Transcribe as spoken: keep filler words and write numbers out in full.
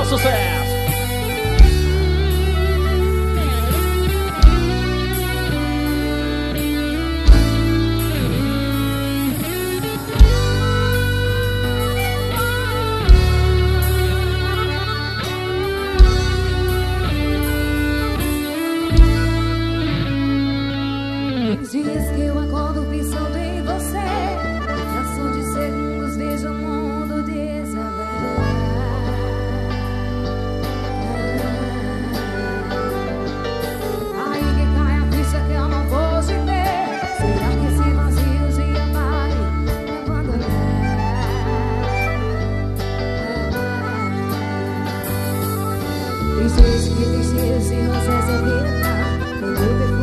sucesso. Dias que eu acordo pensando em você, fração de segundos vejo o mundo desabar. Aí que cai a ficha que eu não vou te ver. Será que esse vazio de amar me abandonar? Tem dias que tem cheiros de rosas e vida. Tem